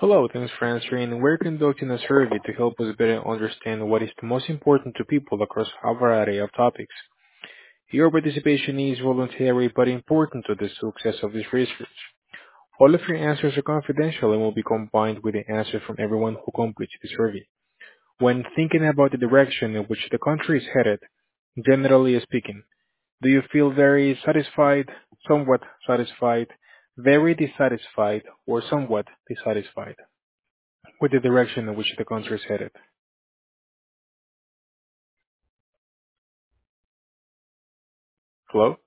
Hello, thanks for answering. We're conducting a survey to help us better understand what is the most important to people across a variety of topics. Your participation is voluntary but important to the success of this research. All of your answers are confidential and will be combined with the answers from everyone who completes the survey. When thinking about the direction in which the country is headed, generally speaking, do you feel very satisfied, somewhat satisfied, very dissatisfied, or somewhat dissatisfied with the direction in which the country is headed? Hello?